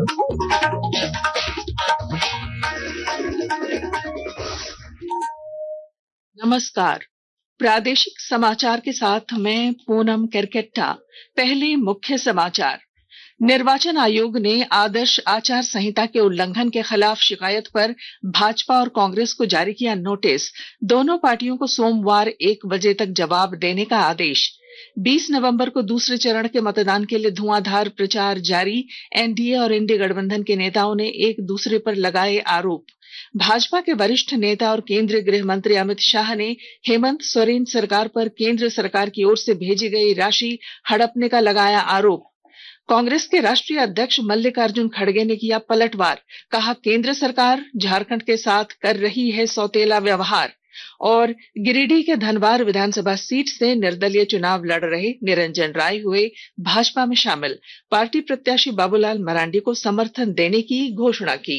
नमस्कार। प्रादेशिक समाचार के साथ मैं पूनम केरकेट्टा। पहले मुख्य समाचार। निर्वाचन आयोग ने आदर्श आचार संहिता के उल्लंघन के खिलाफ शिकायत पर भाजपा और कांग्रेस को जारी किया नोटिस। दोनों पार्टियों को सोमवार 1 बजे तक जवाब देने का आदेश। 20 नवंबर को दूसरे चरण के मतदान के लिए धुआंधार प्रचार जारी। एनडीए और इंडी गठबंधन के नेताओं ने एक दूसरे पर लगाए आरोप। भाजपा के वरिष्ठ नेता और केंद्रीय गृह मंत्री अमित शाह ने हेमंत सोरेन सरकार पर केंद्र सरकार की ओर से भेजी गई राशि हड़पने का लगाया आरोप। कांग्रेस के राष्ट्रीय अध्यक्ष मल्लिकार्जुन खड़गे ने किया पलटवार। कहा, केंद्र सरकार झारखंड के साथ कर रही है सौतेला व्यवहार। और गिरिडीह के धनवार विधानसभा सीट से निर्दलीय चुनाव लड़ रहे निरंजन राय हुए भाजपा में शामिल। पार्टी प्रत्याशी बाबूलाल मरांडी को समर्थन देने की घोषणा की।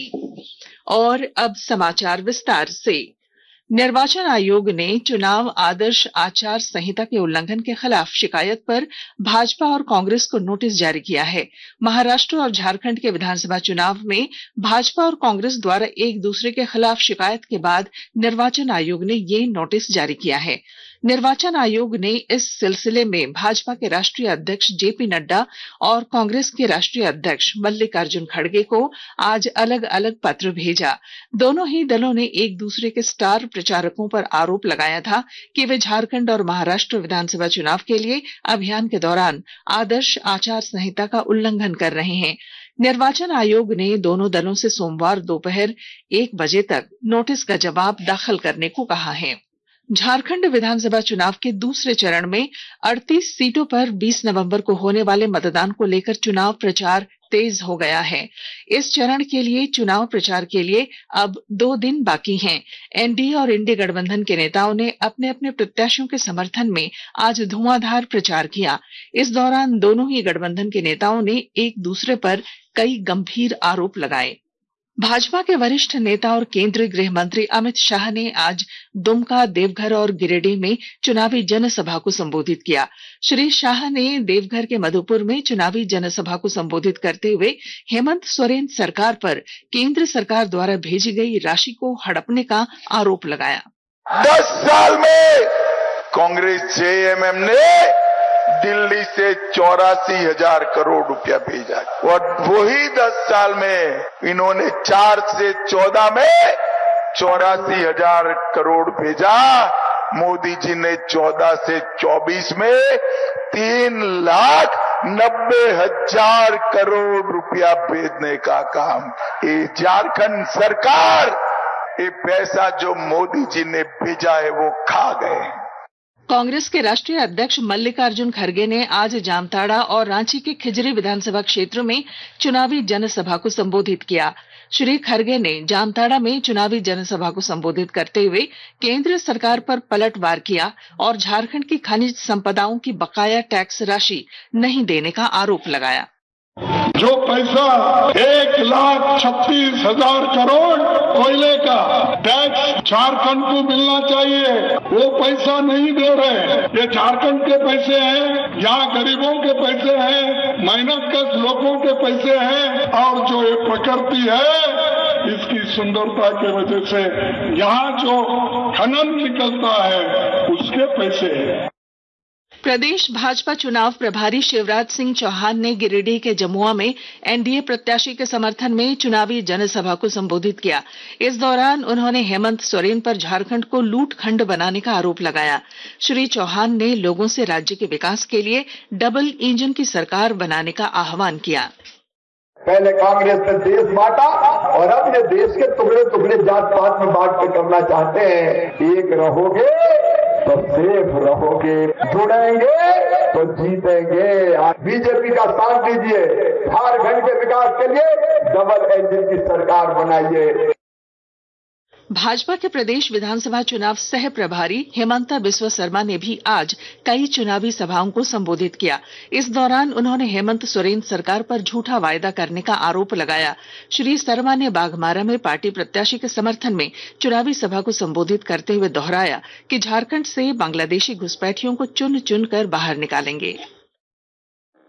और अब समाचार विस्तार से। निर्वाचन आयोग ने चुनाव आदर्श आचार संहिता के उल्लंघन के खिलाफ शिकायत पर भाजपा और कांग्रेस को नोटिस जारी किया है। महाराष्ट्र और झारखंड के विधानसभा चुनाव में भाजपा और कांग्रेस द्वारा एक दूसरे के खिलाफ शिकायत के बाद निर्वाचन आयोग ने ये नोटिस जारी किया है। निर्वाचन आयोग ने इस सिलसिले में भाजपा के राष्ट्रीय अध्यक्ष जेपी नड्डा और कांग्रेस के राष्ट्रीय अध्यक्ष मल्लिकार्जुन खड़गे को आज अलग अलग पत्र भेजा। दोनों ही दलों ने एक दूसरे के स्टार प्रचारकों पर आरोप लगाया था कि वे झारखंड और महाराष्ट्र विधानसभा चुनाव के लिए अभियान के दौरान आदर्श आचार संहिता का उल्लंघन कर रहे हैं। निर्वाचन आयोग ने दोनों दलों से सोमवार दोपहर 1 बजे तक नोटिस का जवाब दाखिल करने को कहा है। झारखंड विधानसभा चुनाव के दूसरे चरण में 38 सीटों पर 20 नवंबर को होने वाले मतदान को लेकर चुनाव प्रचार तेज हो गया है। इस चरण के लिए चुनाव प्रचार के लिए अब 2 दिन बाकी हैं। एनडीए और इंडी गठबंधन के नेताओं ने अपने अपने प्रत्याशियों के समर्थन में आज धुआंधार प्रचार किया। इस दौरान दोनों ही गठबंधन के नेताओं ने एक दूसरे पर कई गंभीर आरोप लगाए। भाजपा के वरिष्ठ नेता और केंद्रीय गृह मंत्री अमित शाह ने आज दुमका, देवघर और गिरिडीह में चुनावी जनसभा को संबोधित किया। श्री शाह ने देवघर के मधुपुर में चुनावी जनसभा को संबोधित करते हुए हेमंत सोरेन सरकार पर केंद्र सरकार द्वारा भेजी गई राशि को हड़पने का आरोप लगाया। 10 साल में कांग्रेस जेएमएम ने दिल्ली से 84,000 करोड़ रुपया भेजा और वही 10 साल में इन्होंने 4 से 14 में 84,000 करोड़ भेजा। मोदी जी ने 14 से 24 में 3,90,000 करोड़ रुपया भेजने का काम। ये झारखंड सरकार ये पैसा जो मोदी जी ने भेजा है वो खा गए। कांग्रेस के राष्ट्रीय अध्यक्ष मल्लिकार्जुन खड़गे ने आज जामताड़ा और रांची के खिजरी विधानसभा क्षेत्र में चुनावी जनसभा को संबोधित किया। श्री खड़गे ने जामताड़ा में चुनावी जनसभा को संबोधित करते हुए केंद्र सरकार पर पलटवार किया और झारखंड की खनिज संपदाओं की बकाया टैक्स राशि नहीं देने का आरोप लगाया। जो पैसा 1,36,000 करोड़ कोयले का टैक्स झारखंड को मिलना चाहिए, वो पैसा नहीं दे रहे। ये झारखंड के पैसे हैं, यहाँ गरीबों के पैसे हैं, मेहनत कश लोगों के पैसे हैं। और जो ये प्रकृति है इसकी सुंदरता की वजह से यहाँ जो खनन निकलता है उसके पैसे हैं। प्रदेश भाजपा चुनाव प्रभारी शिवराज सिंह चौहान ने गिरिडीह के जमुआ में एनडीए प्रत्याशी के समर्थन में चुनावी जनसभा को संबोधित किया। इस दौरान उन्होंने हेमंत सोरेन पर झारखंड को लूटखंड बनाने का आरोप लगाया। श्री चौहान ने लोगों से राज्य के विकास के लिए डबल इंजन की सरकार बनाने का आह्वान किया। पहले कांग्रेस ने देश बांटा और अब ये देश के टुकड़े टुकड़े जात पात में बांट के करना चाहते हैं। एक रहोगे तो सेफ रहोगे, जुड़ेंगे तो जीतेंगे। बीजेपी का साथ दीजिए, झारखंड के विकास के लिए डबल इंजन की सरकार बनाइए। भाजपा के प्रदेश विधानसभा चुनाव सह प्रभारी हेमंता बिस्वा शर्मा ने भी आज कई चुनावी सभाओं को संबोधित किया। इस दौरान उन्होंने हेमंत सोरेन सरकार पर झूठा वायदा करने का आरोप लगाया। श्री शर्मा ने बाघमारा में पार्टी प्रत्याशी के समर्थन में चुनावी सभा को संबोधित करते हुए दोहराया कि झारखंड से बांग्लादेशी घुसपैठियों को चुन चुन कर बाहर निकालेंगे।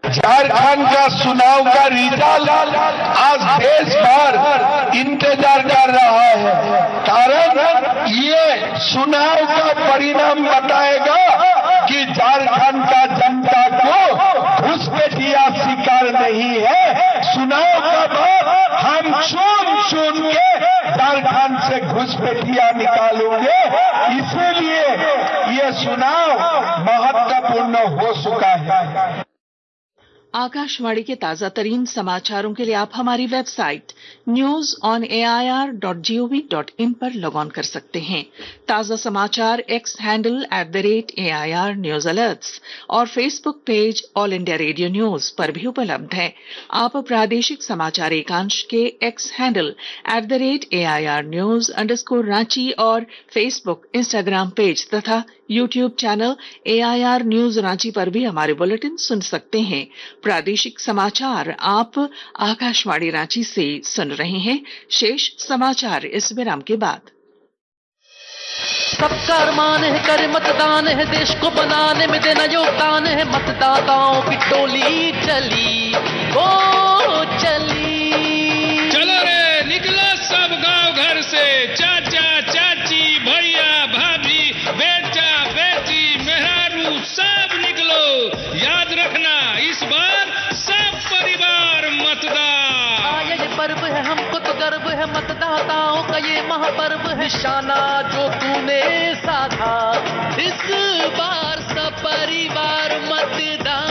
झारखंड का चुनाव का रिजल्ट आज देश भर इंतजार कर रहा है। कारण ये चुनाव का परिणाम बताएगा कि झारखंड का जनता को घुसपैठिया शिकार नहीं है। चुनाव का बाद हम चुन के झारखंड से घुसपैठिया निकालेंगे। इसीलिए ये चुनाव महत्वपूर्ण हो चुका है। आकाशवाणी के ताजा तरीन समाचारों के लिए आप हमारी वेबसाइट newsonair.gov.in पर लॉग ऑन कर सकते हैं। ताजा समाचार X handle @AIR news alerts और Facebook page All India Radio news पर भी उपलब्ध है। आप प्रादेशिक समाचार एकांश के एक्स हैंडल @AIR न्यूज _ और फेसबुक इंस्टाग्राम पेज तथा YouTube channel AIR news Ranchi पर भी हमारे बुलेटिन सुन सकते हैं। प्रादेशिक समाचार आप आकाशवाणी रांची से सुन रहे हैं। शेष समाचार इस विराम के बाद। सबका अरमान है करे मतदान है, देश को बनाने में देना योगदान है। मतदाताओं की टोली चली ओ चली, चलो रे निकलो सब गांव घर से, चाचा चाची भैया भाभी बेटा बेटी मेहरारू सब निकलो। याद रखना इस बार सब परिवार मतदान। ये पर्व है हमको तो गर्व है, मतदाताओं का ये महापर्व है। निशाना जो तूने साधा इस बार सपरिवार मतदान।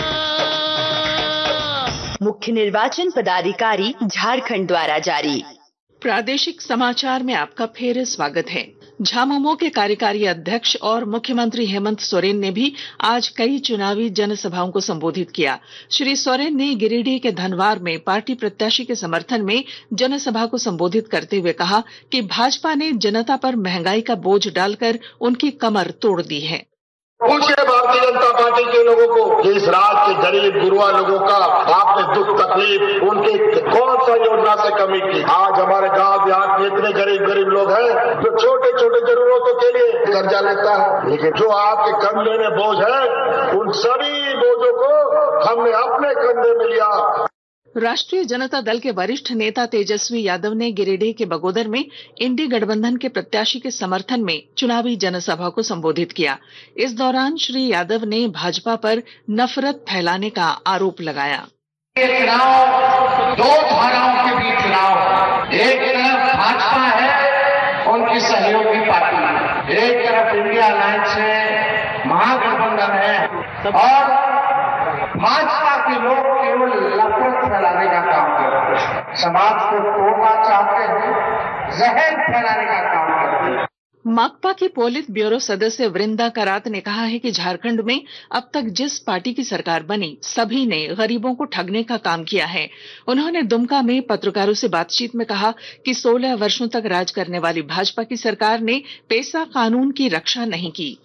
मुख्य निर्वाचन पदाधिकारी झारखंड द्वारा जारी। प्रादेशिक समाचार में आपका फिर स्वागत है। झामुमो के कार्यकारी अध्यक्ष और मुख्यमंत्री हेमंत सोरेन ने भी आज कई चुनावी जनसभाओं को संबोधित किया। श्री सोरेन ने गिरिडीह के धनवार में पार्टी प्रत्याशी के समर्थन में जनसभा को संबोधित करते हुए कहा कि भाजपा ने जनता पर महंगाई का बोझ डालकर उनकी कमर तोड़ दी है। पूछिए भारतीय जनता पार्टी के लोगों को कि इस राज्य के गरीब गुरुआ लोगों का आपने दुख तकलीफ उनके कौन सा योजना से कमी की। आज हमारे गांव देहात में इतने गरीब लोग हैं जो छोटे छोटे जरूरतों के लिए कर्जा लेता है, लेकिन जो आपके कंधे में बोझ है उन सभी बोझों को हमने अपने कंधे में लिया। राष्ट्रीय जनता दल के वरिष्ठ नेता तेजस्वी यादव ने गिरिडीह के बगोदर में इंडी गठबंधन के प्रत्याशी के समर्थन में चुनावी जनसभा को संबोधित किया। इस दौरान श्री यादव ने भाजपा पर नफरत फैलाने का आरोप लगाया। ये चुनाव दो धाराओं के बीच चुनाव, एक तरफ भाजपा है उनकी सहयोगी पार्टी, एक तरफ इंडिया अलायंस है महागठबंधन है, और भाजपा के लोग केवल नफरत फैलाने का काम करते हैं, समाज को तोड़ना चाहते हैं, जहर फैलाने का काम करते हैं। माकपा की पोलित ब्यूरो सदस्य वृंदा करात ने कहा है कि झारखंड में अब तक जिस पार्टी की सरकार बनी सभी ने गरीबों को ठगने का काम किया है। उन्होंने दुमका में पत्रकारों से बातचीत में कहा कि 16 वर्षों तक राज करने वाली भाजपा की सरकार ने पेसा कानून की रक्षा नहीं की।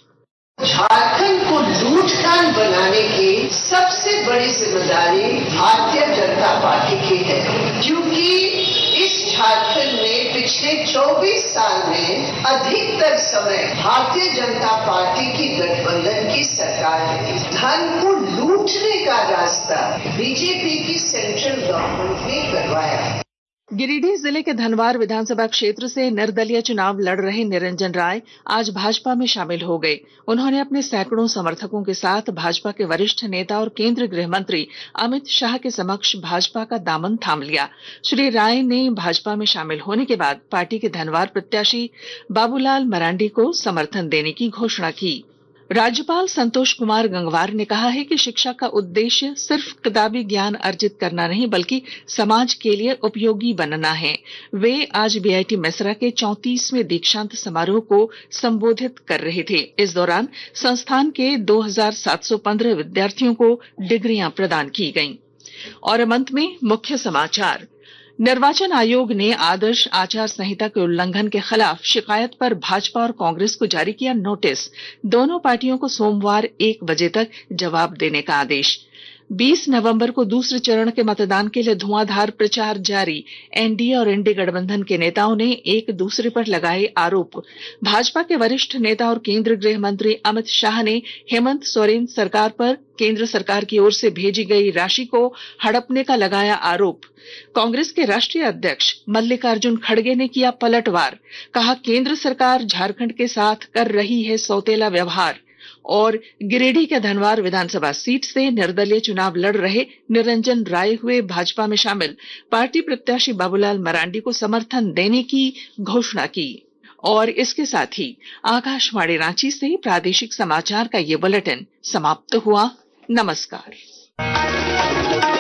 झारखंड को लूटकान बनाने की सबसे बड़ी जिम्मेदारी भारतीय जनता पार्टी की है, क्योंकि इस झारखंड में पिछले 24 साल में अधिकतर समय भारतीय जनता पार्टी की गठबंधन की सरकार है। धन को लूटने का रास्ता बीजेपी की सेंट्रल गवर्नमेंट ने करवाया। गिरिडीह जिले के धनवार विधानसभा क्षेत्र से निर्दलीय चुनाव लड़ रहे निरंजन राय आज भाजपा में शामिल हो गए। उन्होंने अपने सैकड़ों समर्थकों के साथ भाजपा के वरिष्ठ नेता और केंद्रीय गृह मंत्री अमित शाह के समक्ष भाजपा का दामन थाम लिया। श्री राय ने भाजपा में शामिल होने के बाद पार्टी के धनवार प्रत्याशी बाबूलाल मरांडी को समर्थन देने की घोषणा की। राज्यपाल संतोष कुमार गंगवार ने कहा है कि शिक्षा का उद्देश्य सिर्फ किताबी ज्ञान अर्जित करना नहीं बल्कि समाज के लिए उपयोगी बनना है। वे आज बीआईटी मेसरा के 34वें दीक्षांत समारोह को संबोधित कर रहे थे। इस दौरान संस्थान के 2715 विद्यार्थियों को डिग्रियां प्रदान की गईं। और अब अंत में मुख्य समाचार। निर्वाचन आयोग ने आदर्श आचार संहिता के उल्लंघन के खिलाफ शिकायत पर भाजपा और कांग्रेस को जारी किया नोटिस। दोनों पार्टियों को सोमवार 1 बजे तक जवाब देने का आदेश। 20 नवंबर को दूसरे चरण के मतदान के लिए धुआंधार प्रचार जारी। एनडीए और एनडीए गठबंधन के नेताओं ने एक दूसरे पर लगाए आरोप। भाजपा के वरिष्ठ नेता और केंद्रीय गृह मंत्री अमित शाह ने हेमंत सोरेन सरकार पर केंद्र सरकार की ओर से भेजी गई राशि को हड़पने का लगाया आरोप। कांग्रेस के राष्ट्रीय अध्यक्ष मल्लिकार्जुन खड़गे ने किया पलटवार। कहा, केंद्र सरकार झारखंड के साथ कर रही है सौतेला व्यवहार। और गिरिडीह के धनवार विधानसभा सीट से निर्दलीय चुनाव लड़ रहे निरंजन राय हुए भाजपा में शामिल। पार्टी प्रत्याशी बाबूलाल मरांडी को समर्थन देने की घोषणा की। और इसके साथ ही आकाशवाणी रांची से प्रादेशिक समाचार का ये बुलेटिन समाप्त हुआ। नमस्कार।